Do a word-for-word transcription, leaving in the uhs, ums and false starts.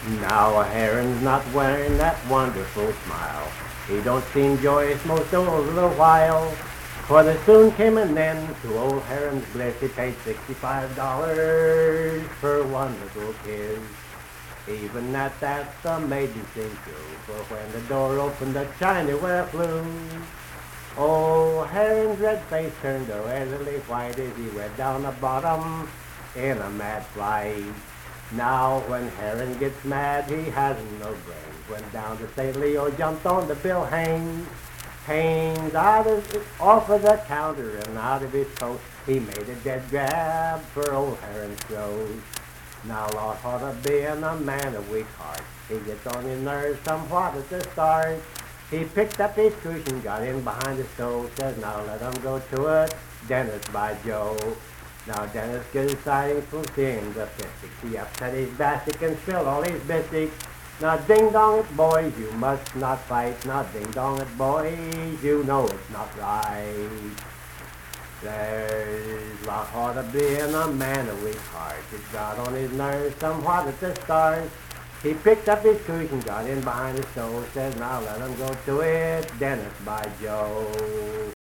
Now a heron's not wearing that wonderful smile. He don't seem joyous most of a little while. For there soon came an end to old Heron's bliss. He paid sixty-five dollars for one little kiss. Even at that the maiden seemed true, for when the door opened the chinaware flew. Old Heron's red face turned oily white as he went down the bottom in a mad flight. Now when Heron gets mad, he hasn't no brains. Went down to Saint Leo, jumped on the Bill Haynes. Haynes out of, off of the counter and out of his coat, he made a dead grab for old Heron's throat. Now Lord thought of being a man of weak heart. He gets on his nerves somewhat at the start. He picked up his cushion, got in behind the stove, says, now let him go to it, Dennis by Joe. Now Dennis gets excited from seeing the fistics. He upset his basket and spilled all his biscuits. Now ding dong it boys, you must not fight. Now ding dong it boys, you know it's not right. There's a lot harder being a man of weak heart. It got on his nerves somewhat at the start. He picked up his cushion, got in behind the stove, says now let him go to it, Dennis by Joe.